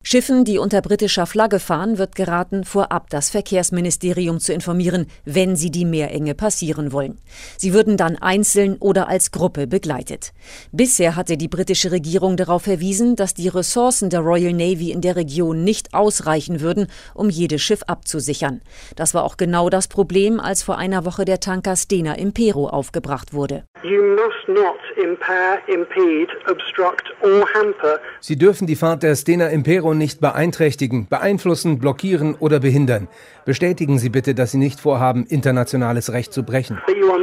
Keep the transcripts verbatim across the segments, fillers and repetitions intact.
Schiffen, die unter britischer Flagge fahren, wird geraten, vorab das Verkehrsministerium zu informieren, wenn sie die Meerenge passieren wollen. Sie würden dann einzeln oder als Gruppe begleitet. Bisher hatte die britische Regierung darauf verwiesen, dass die Ressourcen der Royal Navy in der Region nicht ausreichen würden, um jedes Schiff abzusichern. Das war auch genau das Problem, als vor einer Woche der Tanker Stena Impero aufgebracht wurde. You must not impair, impede, obstruct or hamper. Sie dürfen die Fahrt der Stena Impero nicht beeinträchtigen, beeinflussen, blockieren oder behindern. Bestätigen Sie bitte, dass Sie nicht vorhaben, internationales Recht zu brechen.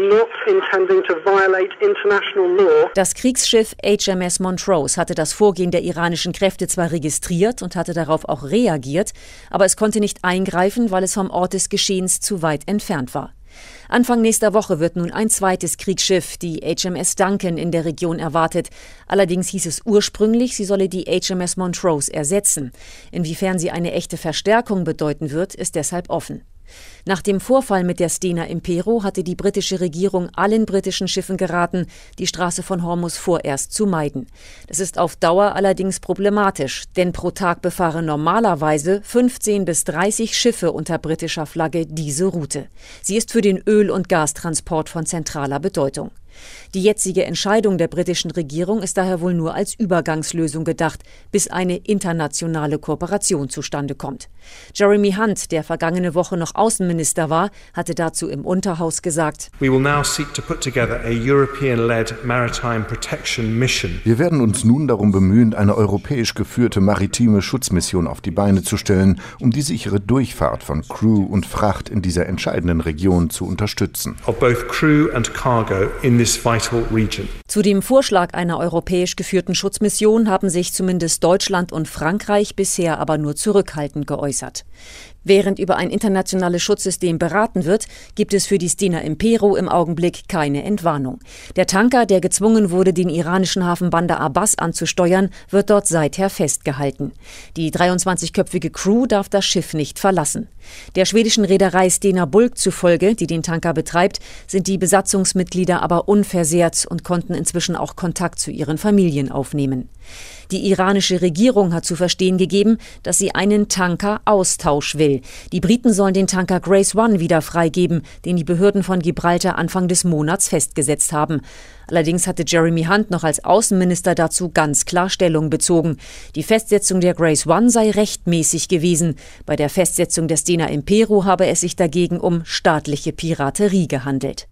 Das Kriegsschiff H M S Montrose hatte das Vorgehen der iranischen Kräfte zwar registriert und hatte darauf auch reagiert, aber es konnte nicht eingreifen, weil es vom Ort des Geschehens zu weit entfernt war. Anfang nächster Woche wird nun ein zweites Kriegsschiff, die H M S Duncan, in der Region erwartet. Allerdings hieß es ursprünglich, sie solle die H M S Montrose ersetzen. Inwiefern sie eine echte Verstärkung bedeuten wird, ist deshalb offen. Nach dem Vorfall mit der Stena Impero hatte die britische Regierung allen britischen Schiffen geraten, die Straße von Hormuz vorerst zu meiden. Das ist auf Dauer allerdings problematisch, denn pro Tag befahren normalerweise fünfzehn bis dreißig Schiffe unter britischer Flagge diese Route. Sie ist für den Öl- und Gastransport von zentraler Bedeutung. Die jetzige Entscheidung der britischen Regierung ist daher wohl nur als Übergangslösung gedacht, bis eine internationale Kooperation zustande kommt. Jeremy Hunt, der vergangene Woche noch Außenminister war, hatte dazu im Unterhaus gesagt: We will now seek to put together a European-led maritime protection mission. Wir werden uns nun darum bemühen, eine europäisch geführte maritime Schutzmission auf die Beine zu stellen, um die sichere Durchfahrt von Crew und Fracht in dieser entscheidenden Region zu unterstützen. Of both crew and cargo in this vital region. Zu dem Vorschlag einer europäisch geführten Schutzmission haben sich zumindest Deutschland und Frankreich bisher aber nur zurückhaltend geäußert. Während über ein internationales Schutzsystem beraten wird, gibt es für die Stena Impero im Augenblick keine Entwarnung. Der Tanker, der gezwungen wurde, den iranischen Hafen Bandar Abbas anzusteuern, wird dort seither festgehalten. Die dreiundzwanzigköpfige Crew darf das Schiff nicht verlassen. Der schwedischen Reederei Stena Bulk zufolge, die den Tanker betreibt, sind die Besatzungsmitglieder aber unversehrt und konnten inzwischen auch Kontakt zu ihren Familien aufnehmen. Die iranische Regierung hat zu verstehen gegeben, dass sie einen Tanker-Austausch will. Die Briten sollen den Tanker Grace One wieder freigeben, den die Behörden von Gibraltar Anfang des Monats festgesetzt haben. Allerdings hatte Jeremy Hunt noch als Außenminister dazu ganz klar Stellung bezogen. Die Festsetzung der Grace One sei rechtmäßig gewesen. Bei der Festsetzung der Stena Impero habe es sich dagegen um staatliche Piraterie gehandelt.